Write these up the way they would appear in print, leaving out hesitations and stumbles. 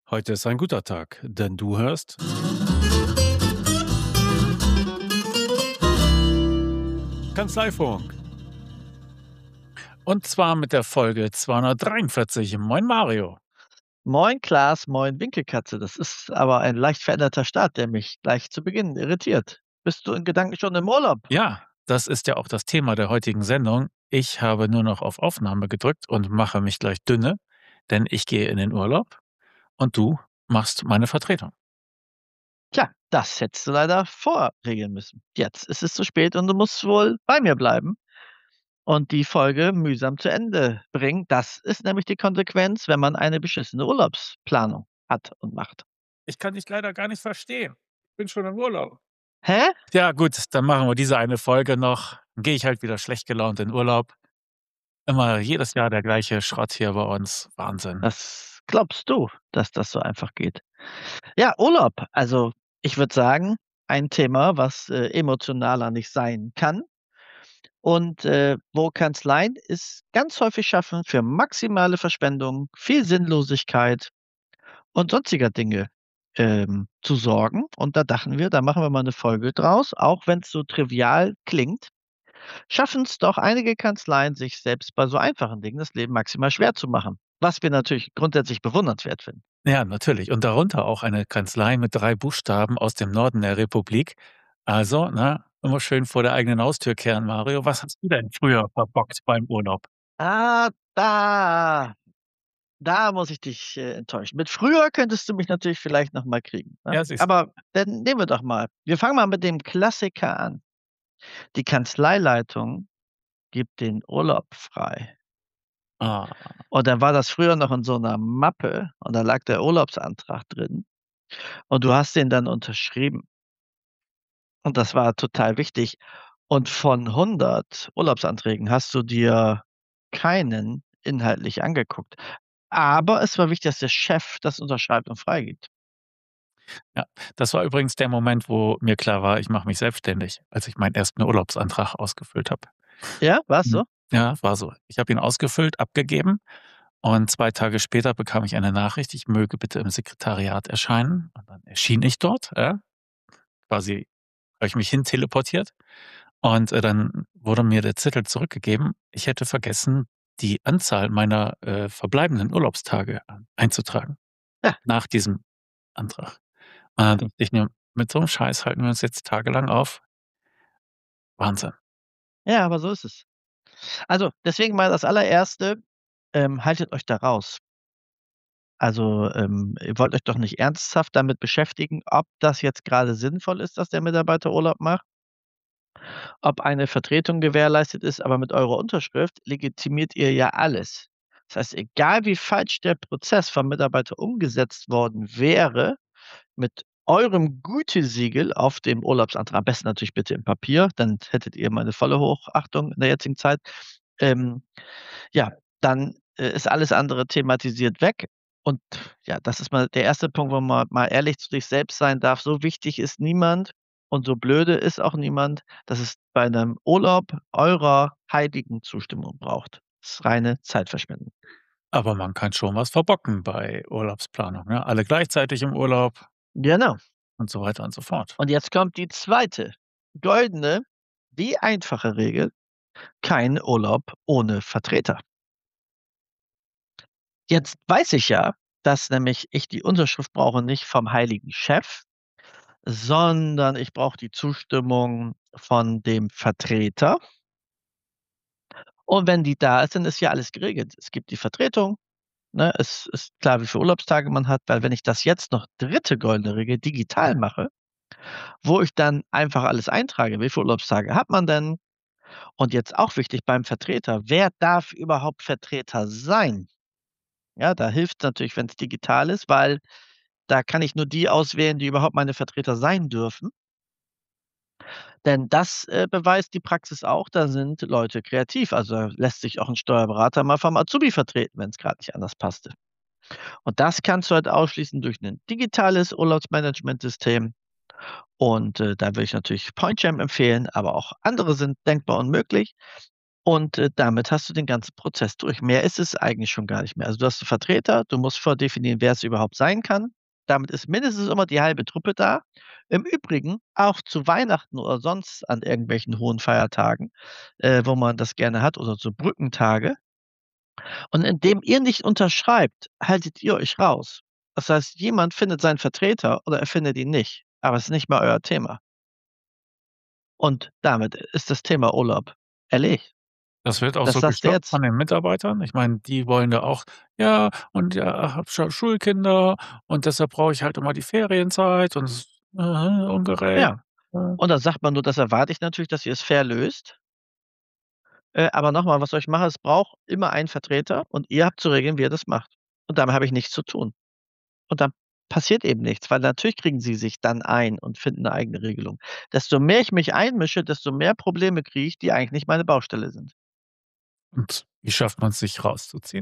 Heute ist ein guter Tag, denn du hörst Kanzleifunk. Und zwar mit der Folge 243. Moin Mario. Moin Klaas, moin Winkelkatze. Das ist aber ein leicht veränderter Start, der mich gleich zu Beginn irritiert. Bist du in Gedanken schon im Urlaub? Ja, das ist ja auch das Thema der heutigen Sendung. Ich habe nur noch auf Aufnahme gedrückt und mache mich gleich dünne, denn ich gehe in den Urlaub und du machst meine Vertretung. Tja, das hättest du leider vorregeln müssen. Jetzt ist es zu spät und du musst wohl bei mir bleiben und die Folge mühsam zu Ende bringen. Das ist nämlich die Konsequenz, wenn man eine beschissene Urlaubsplanung hat und macht. Ich kann dich leider gar nicht verstehen. Ich bin schon im Urlaub. Hä? Ja, gut, dann machen wir diese eine Folge noch. Dann gehe ich halt wieder schlecht gelaunt in Urlaub. Immer jedes Jahr der gleiche Schrott hier bei uns. Wahnsinn. Was glaubst du, dass das so einfach geht? Ja, Urlaub. Also ich würde sagen, ein Thema, was emotionaler nicht sein kann. Und, wo Kanzleien es ganz häufig schaffen, für maximale Verschwendung, viel Sinnlosigkeit und sonstiger Dinge, zu sorgen. Und da dachten wir, da machen wir mal eine Folge draus, auch wenn es so trivial klingt, schaffen es doch einige Kanzleien, sich selbst bei so einfachen Dingen das Leben maximal schwer zu machen, was wir natürlich grundsätzlich bewundernswert finden. Ja, natürlich. Und darunter auch eine Kanzlei mit 3 Buchstaben aus dem Norden der Republik. Also, ne, immer schön vor der eigenen Haustür kehren, Mario. Was hast du denn früher verbockt beim Urlaub? Ah, da muss ich dich, enttäuschen. Mit früher könntest du mich natürlich vielleicht noch mal kriegen, ne? Ja, siehst Aber dann nehmen wir doch mal wir fangen mal mit dem Klassiker an. Die Kanzleileitung gibt den Urlaub frei. ah, Und dann war das früher noch in so 'ner Mappe und da lag der Urlaubsantrag drin und du hast den dann unterschrieben. Und das war total wichtig. Und von 100 Urlaubsanträgen hast du dir keinen inhaltlich angeguckt. Aber es war wichtig, dass der Chef das unterschreibt und freigibt. ja. Das war übrigens der Moment, wo mir klar war, ich mache mich selbstständig, als ich meinen ersten Urlaubsantrag ausgefüllt habe. Ja, war's Mhm. so? Ja, war so. Ich habe ihn ausgefüllt, abgegeben und 2 Tage später bekam ich eine Nachricht, ich möge bitte im Sekretariat erscheinen. Und dann erschien ich dort, quasi habe ich mich hin teleportiert. Und, dann wurde mir der Zettel zurückgegeben. Ich hätte vergessen, die Anzahl meiner, verbleibenden Urlaubstage einzutragen Ja, nach diesem Antrag. Dachte ich mir: „Mit so 'nem Scheiß halten wir uns jetzt tagelang auf. Wahnsinn." ja, aber so ist es. Also, deswegen mal das Allererste, haltet euch da raus. Also, ihr wollt euch doch nicht ernsthaft damit beschäftigen, ob das jetzt grade sinnvoll ist, dass der Mitarbeiter Urlaub macht, ob eine Vertretung gewährleistet ist, aber mit eurer Unterschrift legitimiert ihr ja alles. Das heißt, egal wie falsch der Prozess vom Mitarbeiter umgesetzt worden wäre, mit eurem Gütesiegel auf dem Urlaubsantrag, am besten natürlich bitte im Papier, dann hättet ihr meine volle Hochachtung in der jetzigen Zeit. Ähm, ja, dann, ist alles andere thematisiert weg. Und ja, das ist mal der erste Punkt, wo man mal ehrlich zu sich selbst sein darf. So wichtig ist niemand und so blöde ist auch niemand, dass es bei einem Urlaub eurer heiligen Zustimmung braucht. Das ist reine Zeitverschwendung. Aber man kann schon was verbocken bei Urlaubsplanung, ne? Alle gleichzeitig im Urlaub Genau. und so weiter und so fort. Und jetzt kommt die zweite goldene, wie einfache Regel: Kein Urlaub ohne Vertreter. Jetzt weiß ich ja, dass nämlich ich die Unterschrift brauche nicht vom heiligen Chef, sondern ich brauche die Zustimmung von dem Vertreter. Und wenn die da ist, dann ist ja alles geregelt. Es gibt die Vertretung, ne? Es ist klar, wie viele Urlaubstage man hat, weil wenn ich das jetzt noch dritte goldene Regel digital mache, wo ich dann einfach alles eintrage, wie viele Urlaubstage hat man denn? Und jetzt auch wichtig beim Vertreter, wer darf überhaupt Vertreter sein? Ja, da hilft's natürlich, wenn's digital ist, weil da kann ich nur die auswählen, die überhaupt meine Vertreter sein dürfen. Denn das, beweist die Praxis auch, da sind Leute kreativ. Also, da lässt sich auch 'n Steuerberater mal vom Azubi vertreten, wenn's grad nicht anders passte. Und das kannst du halt ausschließen durch 'nen digitales Urlaubsmanagementsystem. Und, da würde ich natürlich PointJam empfehlen, aber auch andere sind denkbar und möglich. Und, damit hast du den ganzen Prozess durch. Mehr ist es eigentlich schon gar nicht mehr. Also, du hast 'n Vertreter, du musst vordefinieren, wer es überhaupt sein kann. Damit ist mindestens immer die halbe Truppe da. Im Übrigen auch zu Weihnachten oder sonst an irgendwelchen hohen Feiertagen, wo man das gerne hat oder so Brückentage. Und indem ihr nicht unterschreibt, haltet ihr euch raus. Das heißt, jemand findet seinen Vertreter oder er findet ihn nicht, aber es ist nicht mal euer Thema. Und damit ist das Thema Urlaub erledigt. Das wird auch Das so sagst du gestoppt jetzt. von den Mitarbeitern? Ich meine, die wollen ja auch: „Ja, und ja, habe schon Schulkinder und deshalb brauche ich halt immer die Ferienzeit und es ist, ungerecht.“ Ja. Äh. Und dann sagt man nur, das erwarte ich natürlich, dass ihr es fair löst. Aber noch mal, was soll ich machen? Es braucht immer einen Vertreter und ihr habt zu regeln, wie ihr das macht. Und damit habe ich nichts zu tun. Und dann passiert eben nichts, weil natürlich kriegen sie sich dann ein und finden 'ne eigene Regelung. Desto mehr ich mich einmische, desto mehr Probleme kriege ich, die eigentlich nicht meine Baustelle sind. Und wie schafft man's, sich rauszuziehen?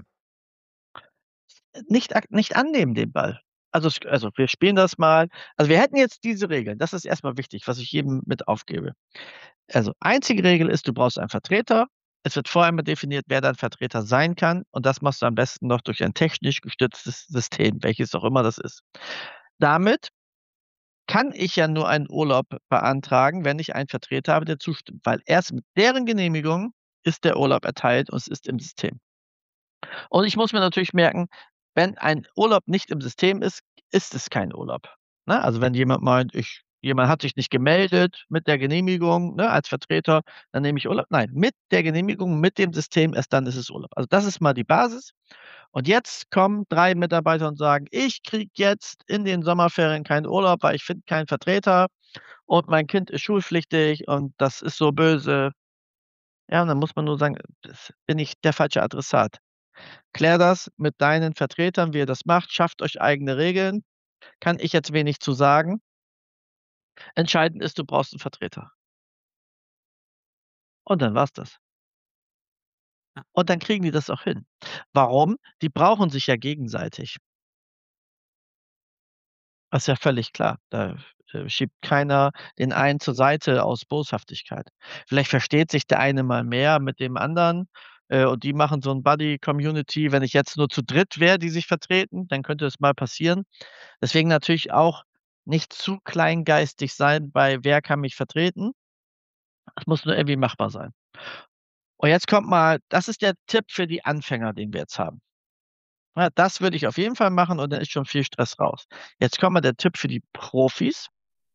Nicht annehmen den Ball. Also, wir spielen das mal, also, wir hätten jetzt diese Regeln. Das ist erst mal wichtig, was ich jedem mit aufgebe. Also, einzige Regel ist, du brauchst einen Vertreter. Es wird vorher mal definiert, wer dein Vertreter sein kann, und das machst du am besten noch durch ein technisch gestütztes System, welches auch immer das ist. Damit kann ich ja nur einen Urlaub beantragen, wenn ich einen Vertreter habe, der zustimmt, weil erst mit deren Genehmigung ist der Urlaub erteilt und es ist im System. Und ich muss mir natürlich merken, wenn ein Urlaub nicht im System ist, ist es kein Urlaub, ne? Also, wenn jemand meint, jemand hat sich nicht gemeldet mit der Genehmigung, ne, als Vertreter, dann nehme ich Urlaub. Nein, mit der Genehmigung, mit dem System, erst dann ist es Urlaub. Also, das ist mal die Basis. Und jetzt kommen 3 Mitarbeiter und sagen: „Ich kriege jetzt in den Sommerferien keinen Urlaub, weil ich finde keinen Vertreter und mein Kind ist schulpflichtig und das ist so böse.“ Ja, und dann muss man nur sagen: „Das bin ich der falsche Adressat. Klär das mit deinen Vertretern, wie ihr das macht. Schafft euch eigene Regeln. Kann ich jetzt wenig zu sagen. Entscheidend ist, du brauchst 'n Vertreter.“ Und dann war's das. Und dann kriegen die das auch hin. Warum? Die brauchen sich ja gegenseitig. Das ist ja völlig klar. Da, schiebt keiner den einen zur Seite aus Boshaftigkeit. Vielleicht versteht sich der eine mal mehr mit dem anderen, und die machen so 'n Buddy-Community. Wenn ich jetzt nur zu dritt wäre, die sich vertreten, dann könnte es mal passieren. Deswegen natürlich auch nicht zu kleingeistig sein bei: „Wer kann mich vertreten?“ Es muss nur irgendwie machbar sein. Und jetzt kommt mal, das ist der Tipp für die Anfänger, den wir jetzt haben. Ja, das würde ich auf jeden Fall machen und dann ist schon viel Stress raus. Jetzt kommt mal der Tipp für die Profis.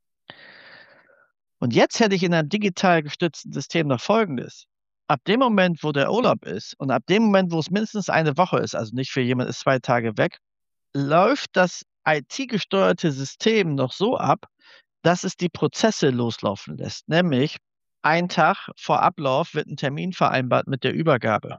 Und jetzt hätte ich in einem digital gestützten System noch Folgendes: Ab dem Moment, wo der Urlaub ist und ab dem Moment, wo es mindestens eine Woche ist, also nicht für jemand ist 2 Tage weg, läuft das IT-gesteuerte System noch so ab, dass es die Prozesse loslaufen lässt. Nämlich, ein Tag vor Ablauf wird 'n Termin vereinbart mit der Übergabe.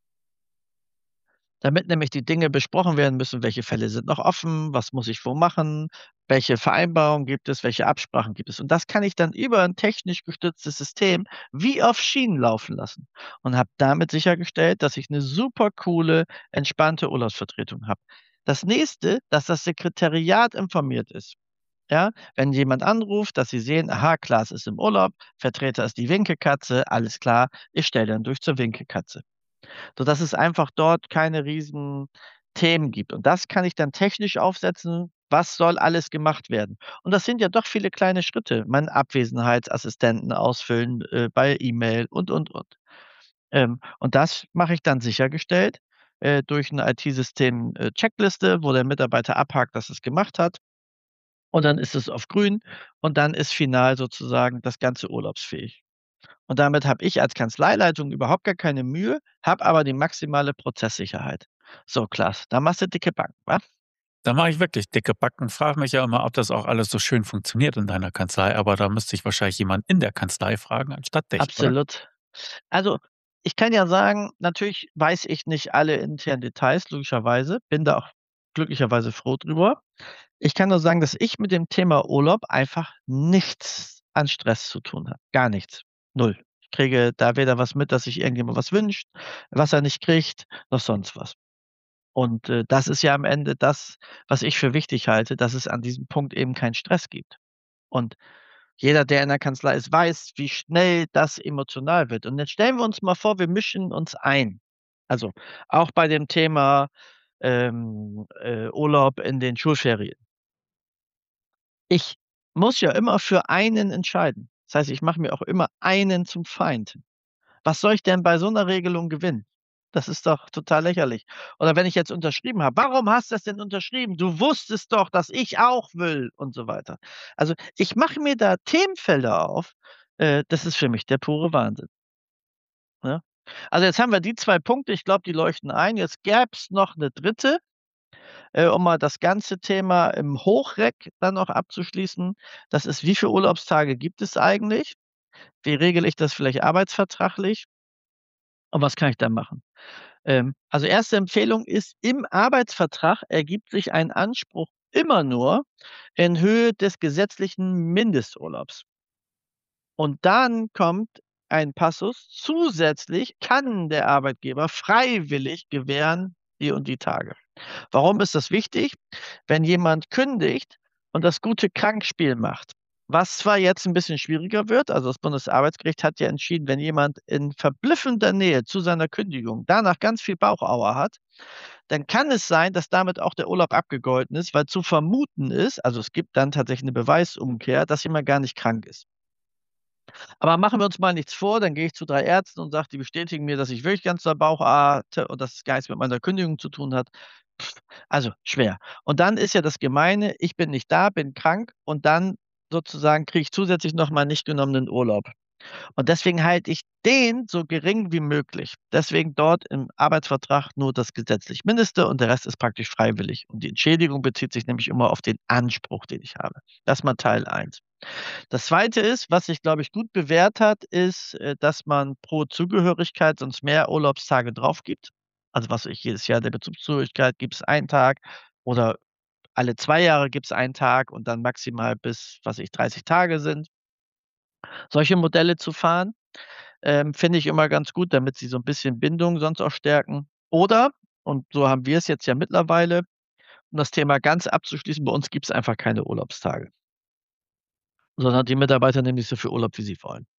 Damit nämlich die Dinge besprochen werden müssen, welche Fälle sind noch offen, was muss ich wo machen, welche Vereinbarungen gibt es, welche Absprachen gibt es. Und das kann ich dann über 'n technisch gestütztes System wie auf Schienen laufen lassen und habe damit sichergestellt, dass ich 'ne super coole, entspannte Urlaubsvertretung habe. Das Nächste, dass das Sekretariat informiert ist. Ja, wenn jemand anruft, dass sie sehen: „Aha, Klaas ist im Urlaub, Vertreter ist die Winkelkatze, alles klar, ich stelle dann durch zur Winkelkatze.“ Sodass es einfach dort keine riesen Themen gibt. Und das kann ich dann technisch aufsetzen. Was soll alles gemacht werden? Und das sind ja doch viele kleine Schritte. Meinen Abwesenheitsassistenten ausfüllen, bei E-Mail und. Und das mache ich dann sichergestellt, durch 'n IT-System, Checkliste, wo der Mitarbeiter abhakt, dass er's gemacht hat. Und dann ist es auf grün und dann ist final sozusagen das Ganze urlaubsfähig. Und damit habe ich als Kanzleileitung überhaupt gar keine Mühe, habe aber die maximale Prozesssicherheit. So, Klaas, da machst du dicke Backen, wa? Da mache ich wirklich dicke Backen, frage mich ja immer, ob das auch alles so schön funktioniert in deiner Kanzlei, aber da müsste ich wahrscheinlich jemanden in der Kanzlei fragen anstatt dich, oder? Absolut. Also, ich kann ja sagen, natürlich weiß ich nicht alle internen Details, logischerweise, bin da auch glücklicherweise froh drüber. Ich kann nur sagen, dass ich mit dem Thema Urlaub einfach nichts an Stress zu tun habe. Gar nichts. Null. Ich kriege da weder was mit, dass sich irgendjemand was wünscht, was er nicht kriegt, noch sonst was. Und, das ist ja am Ende das, was ich für wichtig halte, dass es an diesem Punkt eben keinen Stress gibt. Und Jeder, der in der Kanzlei ist, weiß, wie schnell das emotional wird. Und jetzt stellen wir uns mal vor, wir mischen uns ein. Also auch bei dem Thema Urlaub in den Schulferien. Ich muss ja immer für einen entscheiden. Das heißt, ich mache mir auch immer einen zum Feind. Was soll ich denn bei so 'ner Regelung gewinnen? Das ist doch total lächerlich. Oder wenn ich jetzt unterschrieben habe: „Warum hast du das denn unterschrieben? Du wusstest doch, dass ich auch will“, und so weiter. Also, ich mache mir da Themenfelder auf, das ist für mich der pure Wahnsinn, ne? Also, jetzt haben wir die 2 Punkte, ich glaube, die leuchten ein. Jetzt gäb's noch 'ne dritte, um mal das ganze Thema im Hochreck dann noch abzuschließen. Das ist: Wie viele Urlaubstage gibt es eigentlich? Wie regle ich das vielleicht arbeitsvertraglich? Und was kann ich da machen? Also, erste Empfehlung ist, im Arbeitsvertrag ergibt sich ein Anspruch immer nur in Höhe des gesetzlichen Mindesturlaubs. Und dann kommt ein Passus: Zusätzlich kann der Arbeitgeber freiwillig gewähren die und die Tage. Warum ist das wichtig? Wenn jemand kündigt und das gute Krankspiel macht, was zwar jetzt ein bisschen schwieriger wird, also das Bundesarbeitsgericht hat ja entschieden, wenn jemand in verblüffender Nähe zu seiner Kündigung danach ganz viel Bauchauer hat, dann kann es sein, dass damit auch der Urlaub abgegolten ist, weil zu vermuten ist, also es gibt dann tatsächlich eine Beweisumkehr, dass jemand gar nicht krank ist. Aber machen wir uns mal nichts vor, dann gehe ich zu 3 Ärzten und sage, die bestätigen mir, dass ich wirklich ganz doll Bauch hatte und dass es gar nichts mit meiner Kündigung zu tun hat. Also, schwer. Und dann ist ja das Gemeine, ich bin nicht da, bin krank und dann sozusagen kriege ich zusätzlich noch mal nicht genommenen Urlaub. Und deswegen halte ich den so gering wie möglich. Deswegen dort im Arbeitsvertrag nur das gesetzlich Mindeste und der Rest ist praktisch freiwillig. Und die Entschädigung bezieht sich nämlich immer auf den Anspruch, den ich habe. Das ist mal Teil eins. Das Zweite ist, was sich, glaube ich, gut bewährt hat, ist, dass man pro Zugehörigkeit sonst mehr Urlaubstage drauf gibt. Also, was weiß ich, jedes Jahr der Bezugszugehörigkeit gibt's einen Tag oder alle 2 Jahre gibt's einen Tag und dann maximal bis, was weiß ich, 30 Tage sind. Solche Modelle zu fahren, finde ich immer ganz gut, damit sie so 'n bisschen Bindung sonst auch stärken. Oder, und so haben wir es jetzt ja mittlerweile, um das Thema ganz abzuschließen, bei uns gibt's einfach keine Urlaubstage, sondern die Mitarbeiter nehmen sich so viel Urlaub, wie sie wollen.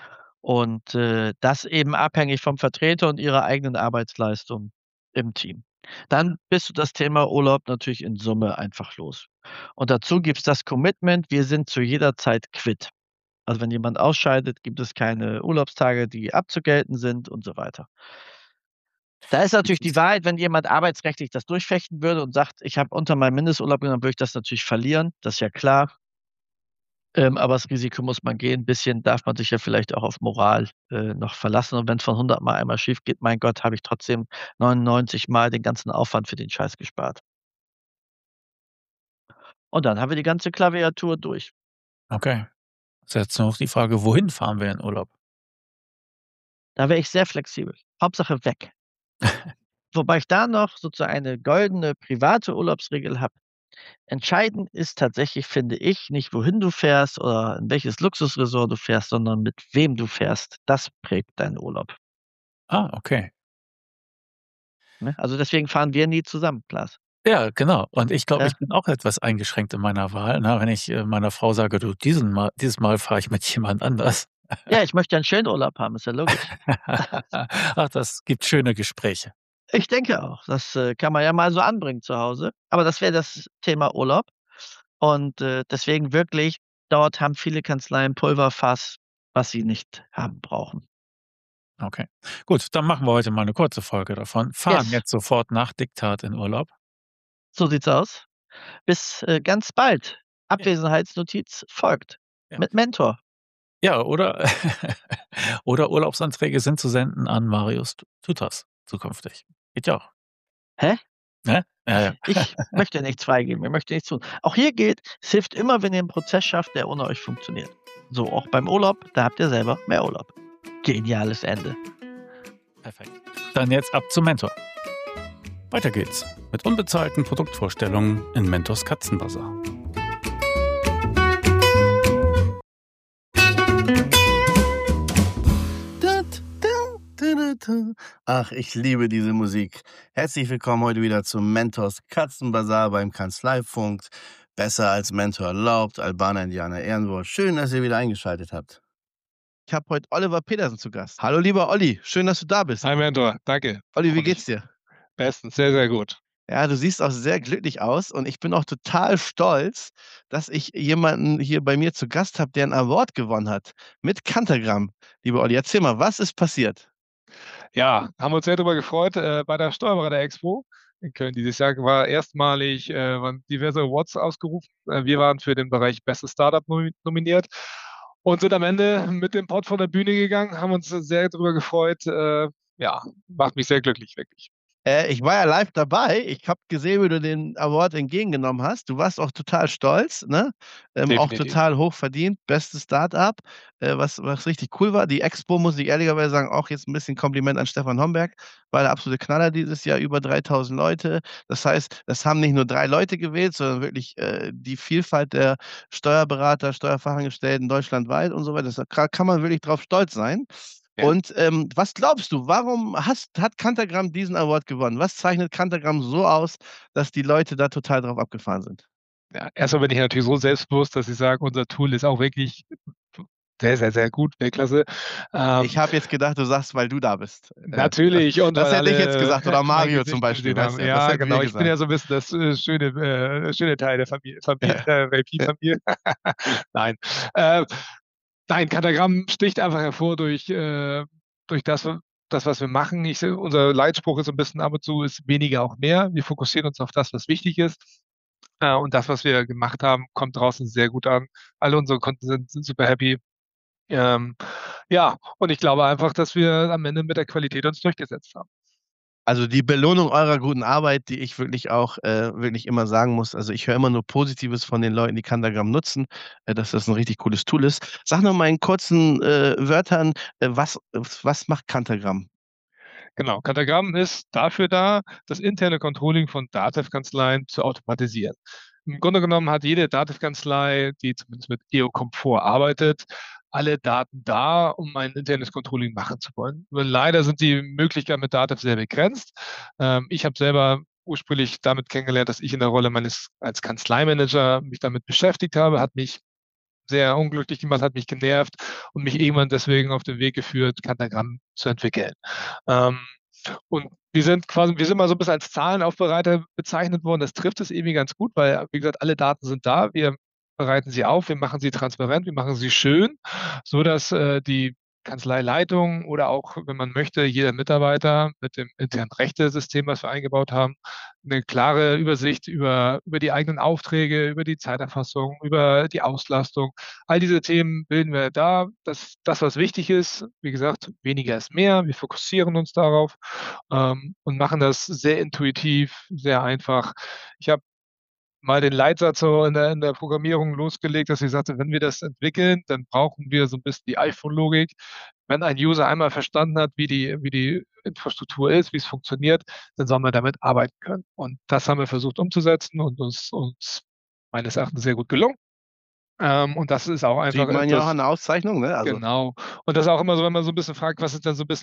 Und, das eben abhängig vom Vertreter und ihrer eigenen Arbeitsleistung im Team. Dann bist du das Thema Urlaub natürlich in Summe einfach los. Und dazu gibt's das Commitment: Wir sind zu jeder Zeit quitt. Also, wenn jemand ausscheidet, gibt es keine Urlaubstage, die abzugelten sind und so weiter. Da ist natürlich die Wahrheit, wenn jemand arbeitsrechtlich das durchfechten würde und sagt: „Ich habe unter meinem Mindesturlaub genommen“, würde ich das natürlich verlieren, das ist ja klar. Aber das Risiko muss man gehen. 'N bisschen darf man sich ja vielleicht auch auf Moral, noch verlassen. Und wenn's von 100 Mal einmal schiefgeht, mein Gott, habe ich trotzdem 99 Mal den ganzen Aufwand für den Scheiß gespart. Und dann haben wir die ganze Klaviatur durch. Okay. Ist jetzt nur noch die Frage, wohin fahren wir in Urlaub? Da wäre ich sehr flexibel. Hauptsache weg. Wobei ich da noch sozusagen eine goldene private Urlaubsregel habe. Entscheidend ist tatsächlich, finde ich, nicht wohin du fährst oder in welches Luxusresort du fährst, sondern mit wem du fährst. Das prägt deinen Urlaub, Ah, okay. ne? Also, deswegen fahren wir nie zusammen, Klaas. Ja, genau. Und ich glaube, ich Ja. bin auch etwas eingeschränkt in meiner Wahl, ne? Wenn ich, meiner Frau sage: „Du, dieses Mal fahre ich mit jemand anders.“ Ja, ich möchte ja 'n schönen Urlaub haben, ist ja logisch. Ach, das gibt schöne Gespräche. Ich denke auch, das, kann man ja mal so anbringen zu Hause. Aber das wäre das Thema Urlaub und, deswegen wirklich, dort haben viele Kanzleien Pulverfass, was sie nicht haben brauchen. Okay. Gut, dann machen wir heute mal 'ne kurze Folge davon. Fahren Yes, jetzt sofort nach Diktat in Urlaub. so sieht's aus. Bis, ganz bald. Ja, Abwesenheitsnotiz folgt ja. mit Mentor. Ja, oder oder Urlaubsanträge sind zu senden an Marius Tutas zukünftig. Geht ja auch, Hä? ne? Ja, ja. Ich möchte nichts freigeben, ich möchte nichts tun. Auch hier gilt, es hilft immer, wenn ihr 'n Prozess schafft, der ohne euch funktioniert. So auch beim Urlaub, da habt ihr selber mehr Urlaub. Geniales Ende. Perfekt. Dann jetzt ab zum Mentor. Weiter geht's mit unbezahlten Produktvorstellungen in Mentors Katzenbazar. Ach, ich liebe diese Musik. Herzlich willkommen heute wieder zum Mentors Katzenbazar beim Kanzleifunk. Besser als Mentor erlaubt, Albaner Indianer Ehrenwort. Schön, dass ihr wieder eingeschaltet habt. Ich habe heute Oliver Petersen zu Gast. Hallo lieber Olli, schön, dass du da bist. Hi Mentor, danke. Olli, wie Freu mich. geht's dir? Bestens, sehr, sehr gut. Ja, du siehst auch sehr glücklich aus und ich bin auch total stolz, dass ich jemanden hier bei mir zu Gast habe, der 'n Award gewonnen hat mit Cantagram. Lieber Olli, erzähl mal, was ist passiert? Ja, haben uns sehr darüber gefreut, bei der Steuerberater-Expo in Köln dieses Jahr war erstmalig waren diverse Awards ausgerufen. Wir waren für den Bereich Bestes Startup nominiert und sind am Ende mit dem Pott von der Bühne gegangen, haben uns sehr darüber gefreut. Ja, macht mich sehr glücklich, wirklich. Ich war ja live dabei. Ich habe gesehen, wie du den Award entgegengenommen hast. Du warst auch total stolz, ne? Auch Definitiv. total hoch verdient. Bestes Start-up, was richtig cool war. Die Expo, muss ich ehrlicherweise sagen, auch jetzt 'n bisschen Kompliment an Stefan Homberg, war der absolute Knaller dieses Jahr, über 3.000 Leute. Das heißt, das haben nicht nur 3 Leute gewählt, sondern wirklich, die Vielfalt der Steuerberater, Steuerfachangestellten deutschlandweit und so weiter. Da kann man wirklich drauf stolz sein. Ja. Und, was glaubst du, warum hat Cantagram diesen Award gewonnen? Was zeichnet Cantagram so aus, dass die Leute da total drauf abgefahren sind? Ja, erstmal bin ich natürlich so selbstbewusst, dass ich sage, unser Tool ist auch wirklich sehr, sehr, sehr gut, Weltklasse. Ich habe jetzt gedacht, du sagst, weil du da bist. Natürlich und Das weil hätte ich jetzt alle gesagt oder mein Mario Gesicht zum Beispiel, gesehen weißt haben. du? Das Ja, hätten wir genau. Ich bin gesagt. ja so 'n bisschen das schöne Teil der Familie Ja. der VIP-Familie. Nein. Nein, Cantagram sticht einfach hervor durch das, was wir machen. Unser Leitspruch ist so 'n bisschen ab und zu ist weniger auch mehr. Wir fokussieren uns auf das, was wichtig ist. Und das, was wir gemacht haben, kommt draußen sehr gut an. Alle unsere Kunden sind super happy. Ja, und ich glaube einfach, dass wir am Ende mit der Qualität uns durchgesetzt haben. Also, die Belohnung eurer guten Arbeit, die ich wirklich auch wirklich immer sagen muss, also, ich höre immer nur Positives von den Leuten, die Cantagram nutzen, dass das 'n richtig cooles Tool ist. Sag noch mal in kurzen, Wörtern, was macht Cantagram? Genau, Cantagram ist dafür da, das interne Controlling von Datev-Kanzleien zu automatisieren. Im Grunde genommen hat jede Datev-Kanzlei, die zumindest mit EO-Komfort arbeitet, alle Daten da, um ein internes Controlling machen zu wollen. Nur leider sind die Möglichkeiten mit Datev sehr begrenzt. Ich habe selber ursprünglich damit kennengelernt, dass ich in der Rolle als Kanzleimanager mich damit beschäftigt habe, hat mich sehr unglücklich gemacht, hat mich genervt und mich irgendwann deswegen auf den Weg geführt, Cantagram zu entwickeln. Und wir sind mal so 'n bisschen als Zahlenaufbereiter bezeichnet worden. Das trifft es irgendwie ganz gut, weil, wie gesagt, alle Daten sind da. Wir bereiten sie auf, wir machen sie transparent, wir machen sie schön, sodass die Kanzleileitung oder auch, wenn man möchte, jeder Mitarbeiter mit dem internen Rechtesystem, was wir eingebaut haben, 'ne klare Übersicht über die eigenen Aufträge, über die Zeiterfassung, über die Auslastung. All diese Themen bilden wir da. Das, was wichtig ist, wie gesagt, weniger ist mehr. Wir fokussieren uns darauf, und machen das sehr intuitiv, sehr einfach. Ich habe mal den Leitsatz so in der Programmierung losgelegt, dass ich sagte: „Wenn wir das entwickeln, dann brauchen wir so 'n bisschen die iPhone-Logik. Wenn ein User einmal verstanden hat, wie die Infrastruktur ist, wie es funktioniert, dann soll man damit arbeiten können." Und das haben wir versucht umzusetzen und uns meines Erachtens sehr gut gelungen. Und das ist auch einfach Sieht man ja auch etwas. an der Auszeichnung, ne? Also Genau. Und das ist auch immer so, wenn man so 'n bisschen fragt, was ist denn so 'n bisschen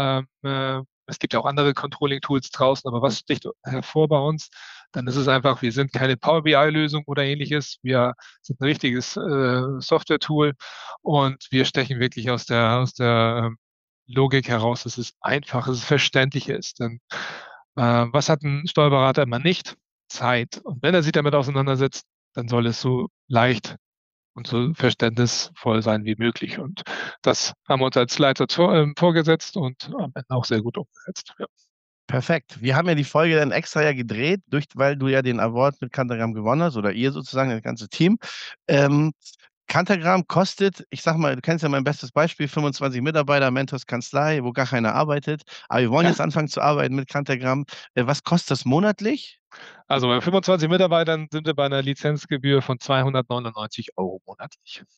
es gibt ja auch andere Controlling-Tools draußen, aber was sticht hervor bei uns? Dann ist es einfach, wir sind keine Power BI-Lösung oder Ähnliches. Wir sind 'n richtiges, Software-Tool und wir stechen wirklich aus der Logik heraus, dass es einfach, dass es verständlich ist. Denn, was hat 'n Steuerberater immer nicht? Zeit. Und wenn er sich damit auseinandersetzt, dann soll es so leicht und so verständnisvoll sein wie möglich. Und das haben wir uns als Leitsatz vorgesetzt und am Ende auch sehr gut umgesetzt, ja. perfekt. Wir haben ja die Folge dann extra ja gedreht, weil du ja den Award mit Cantagram gewonnen hast oder ihr sozusagen, das ganze Team. Ähm, Cantagram kostet, ich sage mal, du kennst ja mein bestes Beispiel, 25 Mitarbeiter, Mentors Kanzlei, wo gar keiner arbeitet. Aber wir wollen Ja. jetzt anfangen zu arbeiten mit Cantagram. Was kostet das monatlich? Also, bei 25 Mitarbeitern sind wir bei 'ner Lizenzgebühr von 299 € monatlich.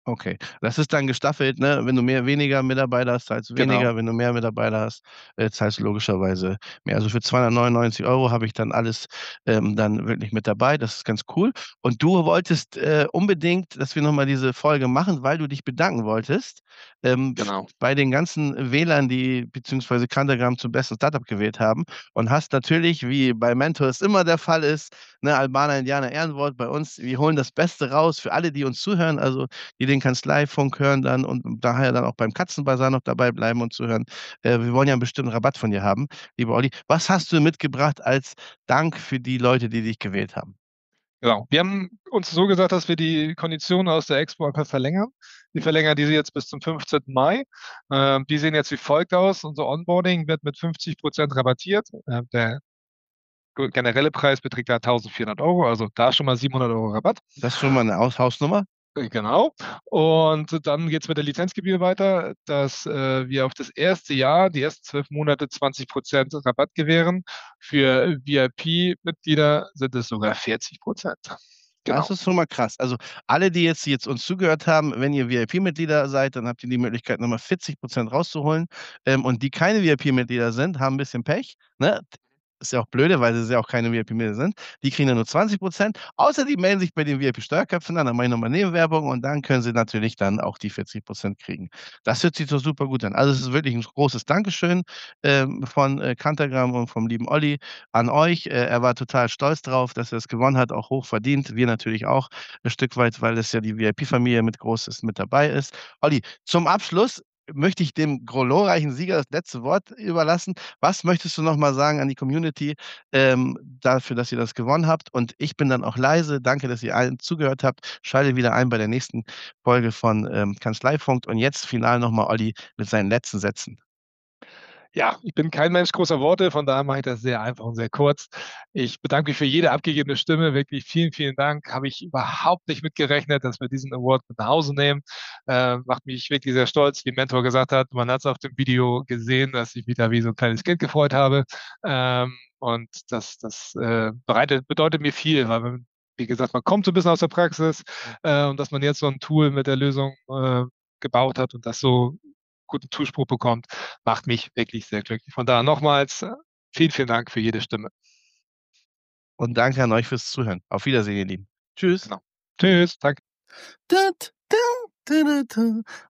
Okay, das ist dann gestaffelt, ne? Wenn du weniger Mitarbeiter hast, zahlst du weniger. Genau. Wenn du mehr Mitarbeiter hast, zahlst du logischerweise mehr. Also für 299 € habe ich dann alles, dann wirklich mit dabei. Das ist ganz cool. Und du wolltest, unbedingt, dass wir noch mal diese Folge machen, weil du dich bedanken wolltest, Genau. bei den ganzen Wählern, die beziehungsweise Kantagram zum besten Startup gewählt haben und hast natürlich, wie bei Mentors immer der Fall ist, ne, Albaner Indianer Ehrenwort bei uns, wir holen das Beste raus für alle, die uns zuhören, also die den Kanzleifunk hören dann und daher dann auch beim Katzenbasar noch dabei bleiben und zuhören. Wir wollen ja 'n bestimmten Rabatt von dir haben, lieber Olli. Was hast du mitgebracht als Dank für die Leute, die dich gewählt haben? Genau. Wir haben uns so gesagt, dass wir die Konditionen aus der Expo einfach verlängern. Wir verlängern diese jetzt bis zum 15. Mai. Die sehen jetzt wie folgt aus. Unser Onboarding wird mit 50% rabattiert. Der generelle Preis beträgt da 1.400 €, also da schon mal 700 € Rabatt. Das ist schon mal 'ne Hausnummer. Genau. Und dann geht's mit der Lizenzgebühr weiter, dass wir auf das erste Jahr, die ersten 12 Monate 20% Rabatt gewähren. Für VIP-Mitglieder sind es sogar 40%. Das Genau. ist schon mal krass. Also, alle, die jetzt uns zugehört haben, wenn ihr VIP-Mitglieder seid, dann habt ihr die Möglichkeit, noch mal 40% rauszuholen. Und die keine VIP-Mitglieder sind, haben 'n bisschen Pech, ne? Ist ja auch blöde, weil sie ja auch keine VIP-Mitglieder sind. Die kriegen dann nur 20%, außer die melden sich bei den VIP-Steuerköpfen an, dann mache ich noch mal Nebenwerbung und dann können sie natürlich dann auch die 40% kriegen. Das hört sich doch super gut an. Also, es ist wirklich 'n großes Dankeschön, von, Kantagram und vom lieben Olli an euch. Er war total stolz drauf, dass er es gewonnen hat, auch hoch verdient. Wir natürlich auch 'n Stück weit, weil es ja die VIP-Familie mit groß ist mit dabei ist. Olli, zum Abschluss möchte ich dem glorreichen Sieger das letzte Wort überlassen. Was möchtest du noch mal sagen an die Community, dafür, dass ihr das gewonnen habt? Und ich bin dann auch leise. Danke, dass ihr allen zugehört habt. Schaltet wieder ein bei der nächsten Folge von, Kanzleifunk. Und jetzt final noch mal Olli mit seinen letzten Sätzen. Ja, ich bin kein Mensch großer Worte, von daher mache ich das sehr einfach und sehr kurz. Ich bedanke mich für jede abgegebene Stimme. Wirklich vielen, vielen Dank. Habe ich überhaupt nicht mit gerechnet, dass wir diesen Award mit nach Hause nehmen. Macht mich wirklich sehr stolz. Wie Mentor gesagt hat, man hat es auf dem Video gesehen, dass ich mich da wie so ein kleines Kind gefreut habe. Und das bedeutet mir viel, weil man, wie gesagt, man kommt so ein bisschen aus der Praxis, und dass man jetzt so ein Tool mit der Lösung gebaut hat und das so guten Zuspruch bekommt, macht mich wirklich sehr glücklich. Von daher nochmals vielen, vielen Dank für jede Stimme. Und danke an euch fürs Zuhören. Auf Wiedersehen, ihr Lieben. Tschüss. Genau. Tschüss. Danke. Tut, tu, tu, tu, tu.